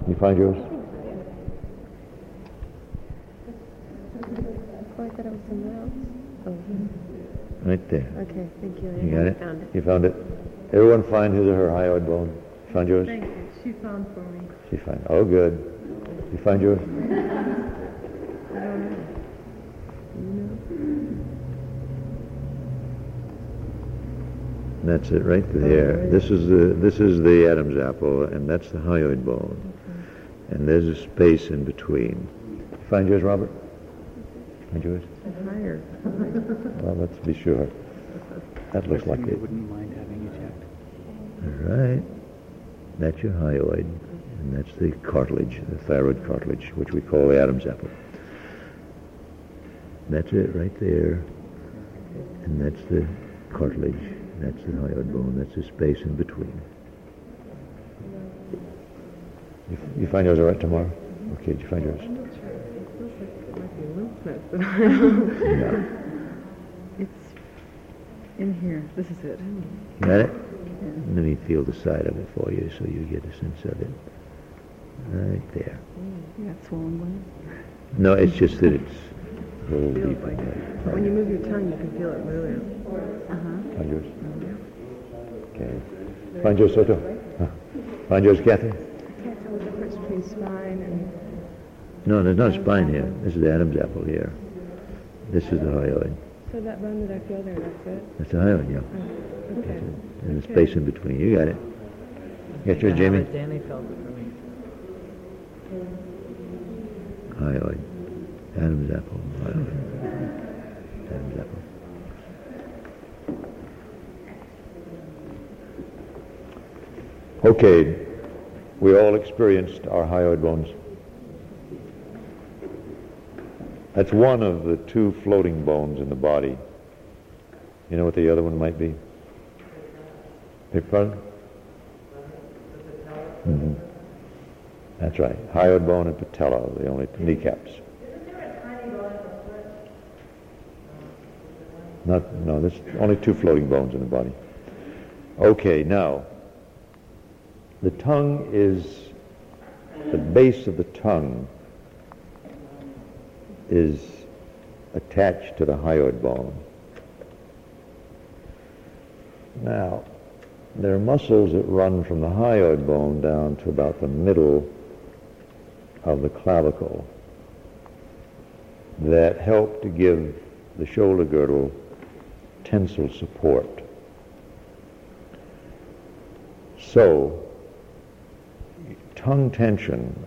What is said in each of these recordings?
You find yours? Oh, I thought it was somewhere else. Oh. Right there. Okay, thank you. You got it? Found it. You found it? Everyone find his or her hyoid bone? Found yours? Thank you. She found for me. She found. Oh, good. You find yours? And that's it right there. This is the Adam's apple, and that's the hyoid bone. And there's a space in between. You find yours, Robert? Find yours? Higher. Well, let's be sure. That looks like it. Wouldn't mind having you checked. All right. That's your hyoid, and that's the cartilage, the thyroid cartilage, which we call the Adam's apple. That's it right there. And that's the cartilage. That's the hyoid bone. That's the space in between. You find yours all right tomorrow? Okay, did you find yours? I'm not sure. It feels like it might be a lymph node, but I don't know. Yeah. It's in here. This is it. Got it? Let me feel the side of it for you so you get a sense of it. Right there. Yeah, it's swollen one. No, it's just that it's a little deep in there. When you move your tongue, you can feel it moving. Find yours? Okay. Find yours, Soto? Huh? Find yours, Kathy? I can't tell the difference between spine and... No, there's not a spine here. This is the Adam's apple here. This is the hyoid. So that bone that I feel there, that's it? That's the hyoid, yeah. Oh, okay. And the space in between. You got it. Get yours, Jamie? Danny felt it for me. Hyoid. Adam's apple. Hyoid. Adam's apple. Okay. We all experienced our hyoid bones. That's one of the two floating bones in the body. You know what the other one might be? Pardon? Mm-hmm. That's right. Hyoid bone and patella, the only kneecaps. No, there's only two floating bones in the body. Okay, now, the tongue is, the base of the tongue is attached to the hyoid bone. Now, there are muscles that run from the hyoid bone down to about the middle of the clavicle that help to give the shoulder girdle tensile support. So, tongue tension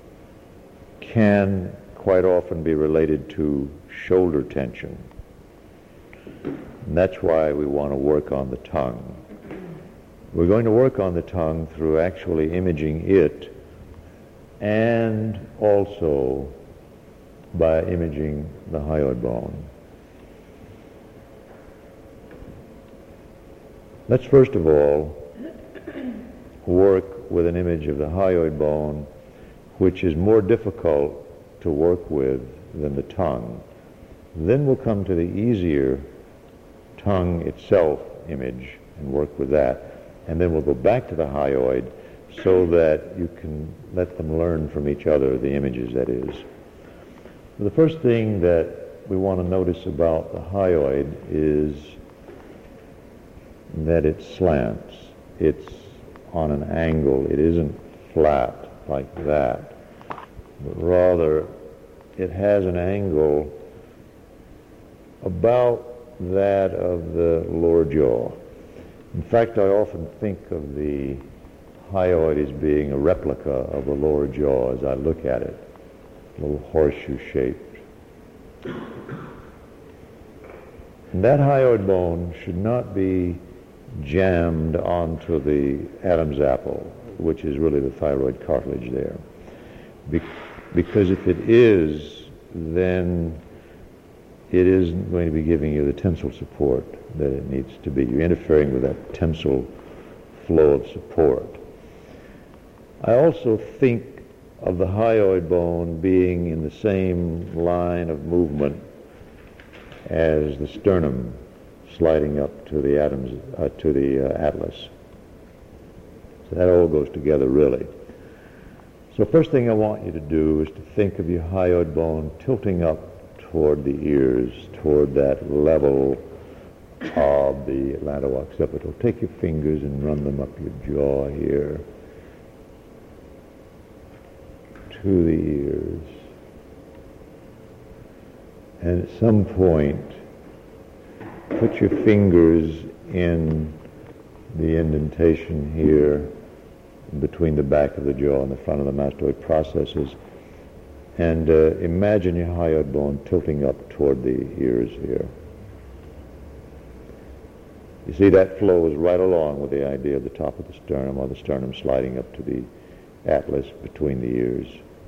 can quite often be related to shoulder tension. And that's why we want to work on the tongue. We're going to work on the tongue through actually imaging it and also by imaging the hyoid bone. Let's first of all work with an image of the hyoid bone, which is more difficult to work with than the tongue. Then we'll come to the easier tongue itself image and work with that. And then we'll go back to the hyoid so that you can let them learn from each other, the images that is. The first thing that we want to notice about the hyoid is that it slants. It's on an angle. It isn't flat like that, but rather it has an angle about that of the lower jaw. In fact, I often think of the hyoid as being a replica of the lower jaw as I look at it, a little horseshoe-shaped. And that hyoid bone should not be jammed onto the Adam's apple, which is really the thyroid cartilage there. Because if it is, then it isn't going to be giving you the tensile support that it needs to be. You're interfering with that tensile flow of support. I also think of the hyoid bone being in the same line of movement as the sternum sliding up to the atlas. So that all goes together really. So first thing I want you to do is to think of your hyoid bone tilting up toward the ears, toward that level of the atlanto-occipital. Take your fingers and run them up your jaw here to the ears. And at some point, put your fingers in the indentation here between the back of the jaw and the front of the mastoid processes, and imagine your hyoid bone tilting up toward the ears here. You see, that flows right along with the idea of the top of the sternum, or the sternum sliding up to the atlas between the ears.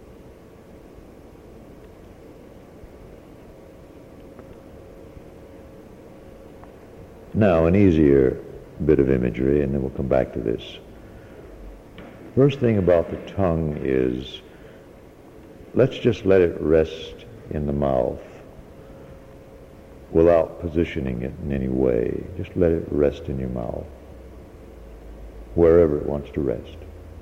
Now, an easier bit of imagery, and then we'll come back to this. First thing about the tongue is, let's just let it rest in the mouth without positioning it in any way. Just let it rest in your mouth, wherever it wants to rest.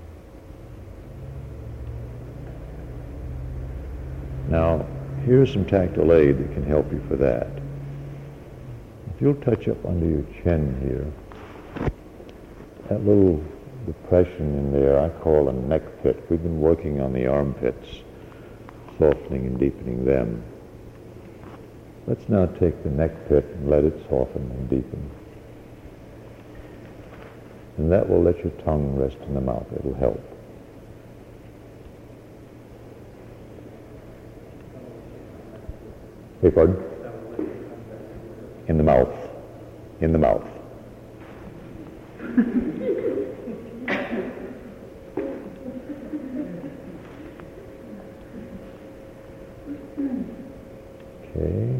Now, here's some tactile aid that can help you for that. If you'll touch up under your chin here, that little depression in there I call a neck pit. We've been working on the armpits, softening and deepening them. Let's now take the neck pit and let it soften and deepen. And that will let your tongue rest in the mouth. It'll help. Hey, pardon? In the mouth. In the mouth. Okay.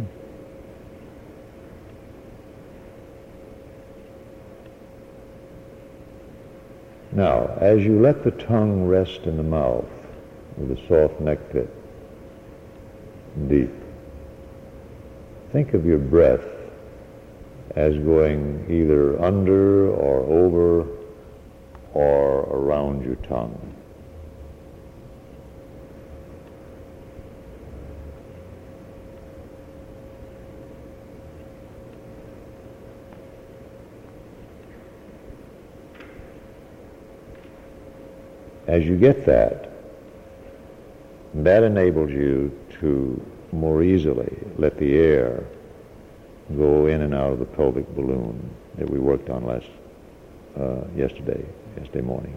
Now, as you let the tongue rest in the mouth with a soft neck pit, deep, think of your breath as going either under or over or around your tongue. As you get that, that enables you to more easily let the air go in and out of the pelvic balloon that we worked on yesterday morning.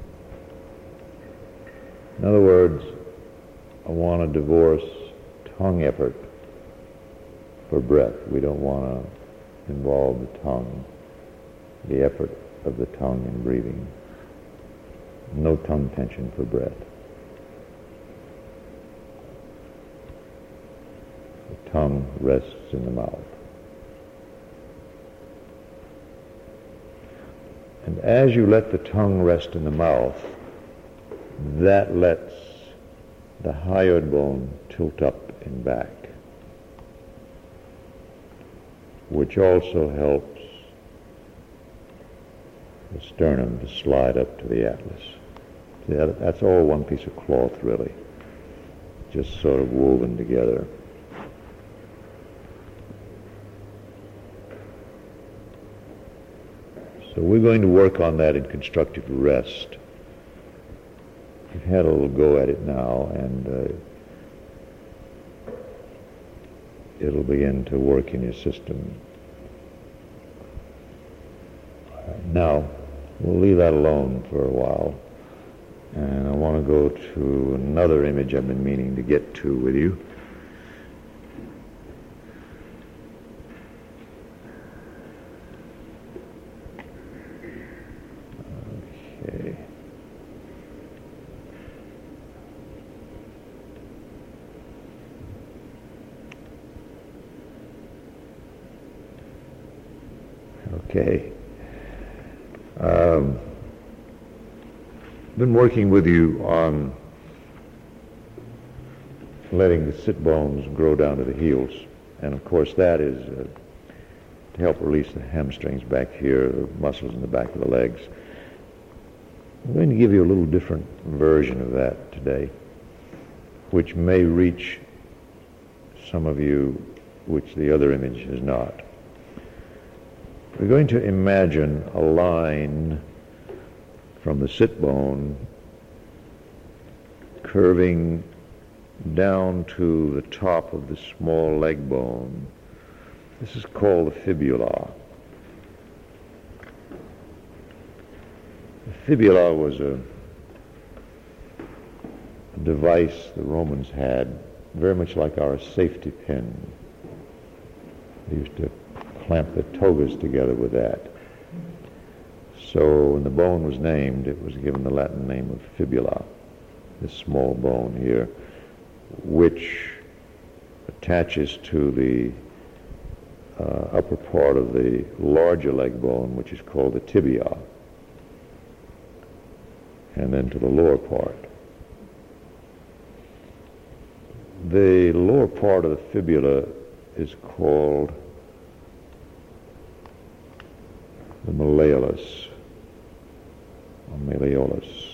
In other words, I want to divorce tongue effort for breath. We don't want to involve the tongue, the effort of the tongue in breathing. No tongue tension for breath. The tongue rests in the mouth. And as you let the tongue rest in the mouth, that lets the hyoid bone tilt up and back, which also helps the sternum to slide up to the atlas. See, that's all one piece of cloth, really, just sort of woven together. So we're going to work on that in constructive rest. You've had a little go at it now, and it'll begin to work in your system. Now, we'll leave that alone for a while, and I want to go to another image I've been meaning to get to with you. Okay. Okay. Been working with you on letting the sit bones grow down to the heels, and of course that is to help release the hamstrings back here, the muscles in the back of the legs. I'm going to give you a little different version of that today, which may reach some of you, which the other image is not. We're going to imagine a line from the sit bone curving down to the top of the small leg bone. This is called the fibula. The fibula was a device the Romans had, very much like our safety pin. They used to clamp the togas together with that. So when the bone was named, it was given the Latin name of fibula, this small bone here, which attaches to the upper part of the larger leg bone, which is called the tibia, and then to the lower part. The lower part of the fibula is called the malleolus, or malleolus.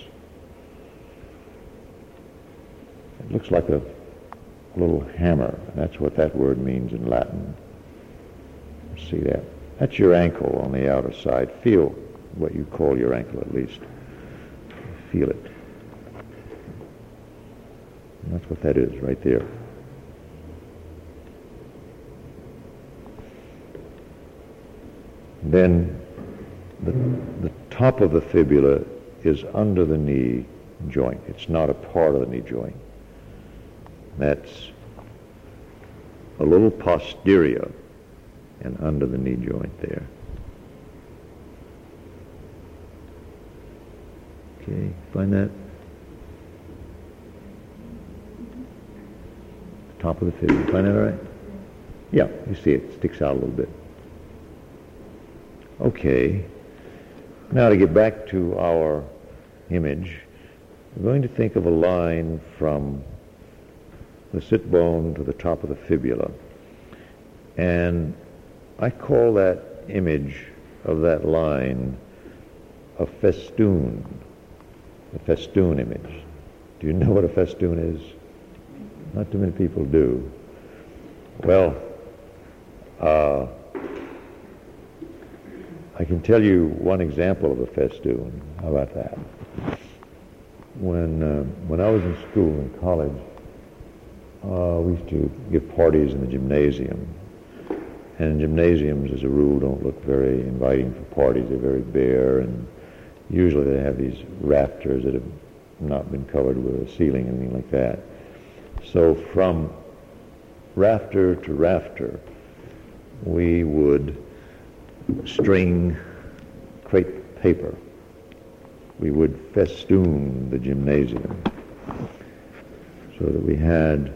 It looks like a little hammer, and that's what that word means in Latin. See that? That's your ankle on the outer side. Feel what you call your ankle, at least. Feel it. And that's what that is right there. Then the top of the fibula is under the knee joint. It's not a part of the knee joint. That's a little posterior and under the knee joint there. Okay, find that? Top of the fibula. Find that all right? Yeah, you see it sticks out a little bit. Okay. Now to get back to our image, we're going to think of a line from the sit bone to the top of the fibula. And I call that image of that line a festoon image. Do you know what a festoon is? Not too many people do. Well, I can tell you one example of a festoon. How about that? When I was in school, in college, we used to give parties in the gymnasium. And gymnasiums, as a rule, don't look very inviting for parties. They're very bare, and usually they have these rafters that have not been covered with a ceiling, anything like that. So from rafter to rafter, we would string crepe paper. We would festoon the gymnasium so that we had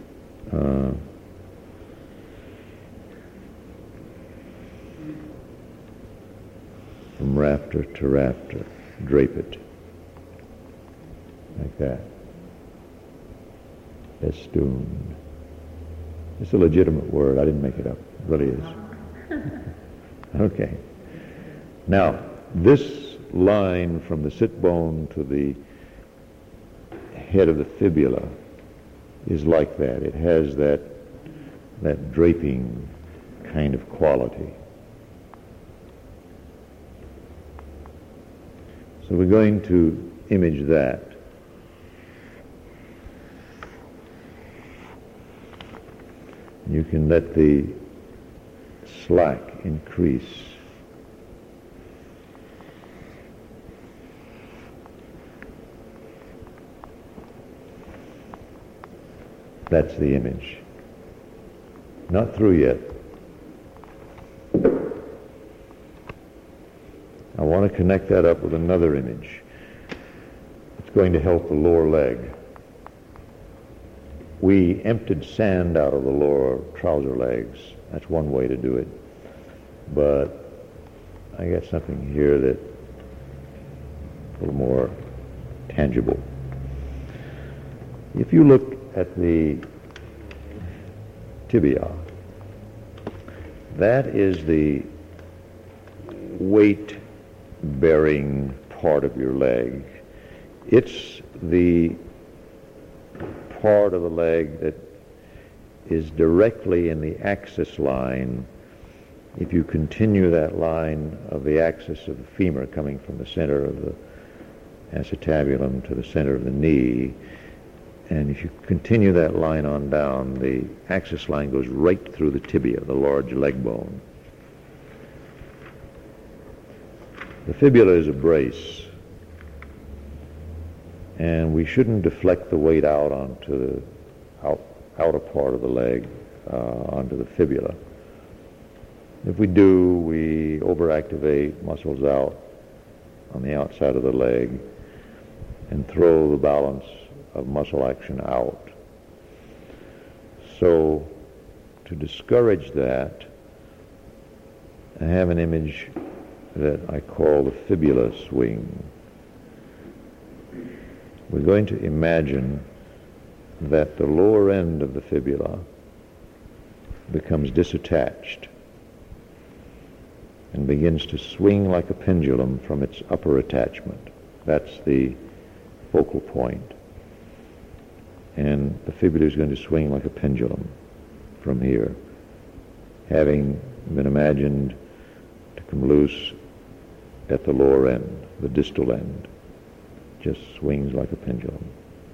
from rafter to rafter, drape it like that. Festoon. It's a legitimate word. I didn't make it up. It really is. Okay. Now, this line from the sit bone to the head of the fibula is like that. It has that draping kind of quality. So we're going to image that. You can let the slack increase. That's the image. Not through yet. I want to connect that up with another image. It's going to help the lower leg. We emptied sand out of the lower trouser legs. That's one way to do it. But I got something here that's a little more tangible. If you look at the tibia, that is the weight-bearing part of your leg. It's the part of the leg that is directly in the axis line. If you continue that line of the axis of the femur coming from the center of the acetabulum to the center of the knee, and if you continue that line on down, the axis line goes right through the tibia, the large leg bone. The fibula is a brace, and we shouldn't deflect the weight out onto the outer part of the leg, onto the fibula. If we do, we overactivate muscles out on the outside of the leg and throw the balance of muscle action out. So, to discourage that, I have an image that I call the fibula swing. We're going to imagine that the lower end of the fibula becomes disattached and begins to swing like a pendulum from its upper attachment. That's the focal point. And the fibula is going to swing like a pendulum from here, having been imagined to come loose at the lower end, the distal end. Just swings like a pendulum.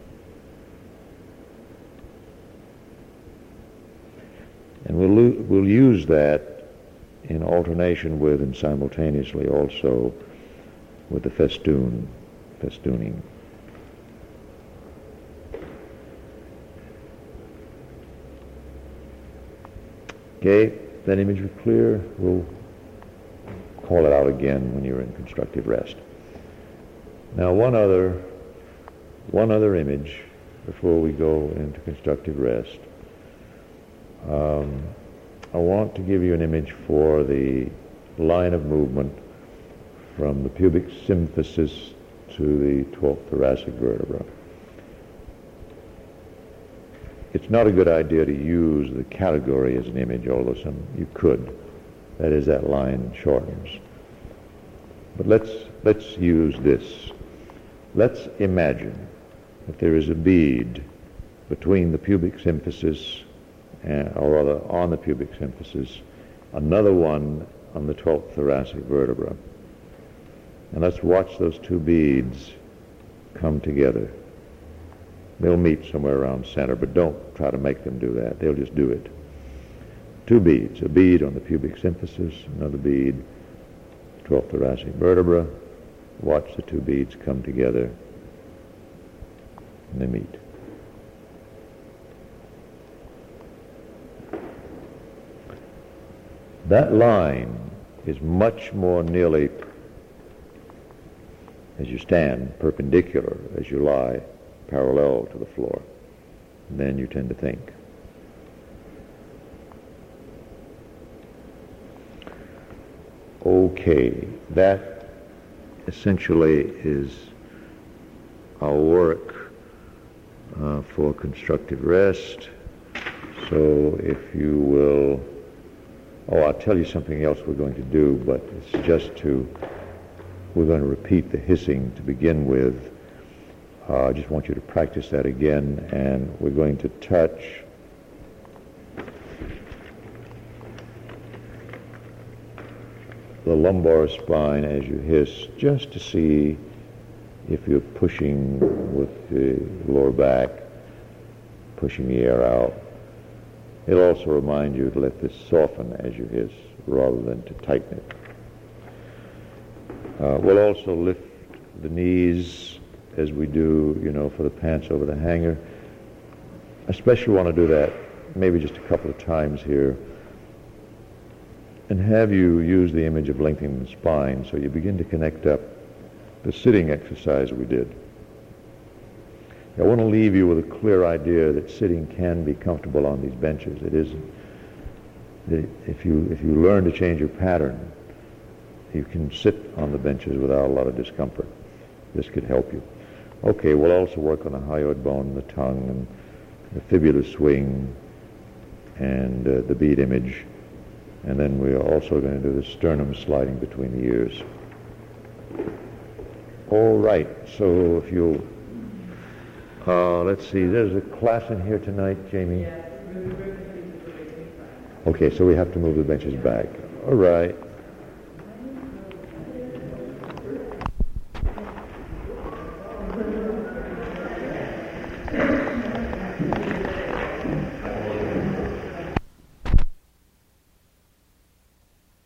And we'll use that in alternation with and simultaneously also with the festooning. Okay, that image was clear. We'll call it out again when you're in constructive rest. Now one other image before we go into constructive rest. I want to give you an image for the line of movement from the pubic symphysis to the 12th thoracic vertebra. It's not a good idea to use the category as an image, although you could. That is, that line shortens. But let's use this. Let's imagine that there is a bead between the pubic symphysis, or rather on the pubic symphysis, another one on the 12th thoracic vertebra. And let's watch those two beads come together. They'll meet somewhere around center, but don't try to make them do that. They'll just do it. Two beads, a bead on the pubic symphysis, another bead, 12th thoracic vertebra. Watch the two beads come together, and they meet. That line is much more nearly, as you stand, perpendicular as you lie parallel to the floor than you tend to think. Okay, that essentially is our work for constructive rest. So if you will, I'll tell you something else we're going to do, but it's just we're going to repeat the hissing to begin with. I just want you to practice that again, and we're going to touch the lumbar spine as you hiss, just to see if you're pushing with the lower back, pushing the air out. It'll also remind you to let this soften as you hiss rather than to tighten it. We'll also lift the knees as we do, for the pants over the hanger. I especially want to do that maybe just a couple of times here and have you use the image of lengthening the spine so you begin to connect up the sitting exercise we did. I want to leave you with a clear idea that sitting can be comfortable on these benches. It isn't. If you learn to change your pattern, you can sit on the benches without a lot of discomfort. This could help you. Okay, we'll also work on the hyoid bone, the tongue, and the fibular swing, and the bead image. And then we're also going to do the sternum sliding between the ears. All right, so if you, let's see, there's a class in here tonight, Jamie? Okay, so we have to move the benches back. All right.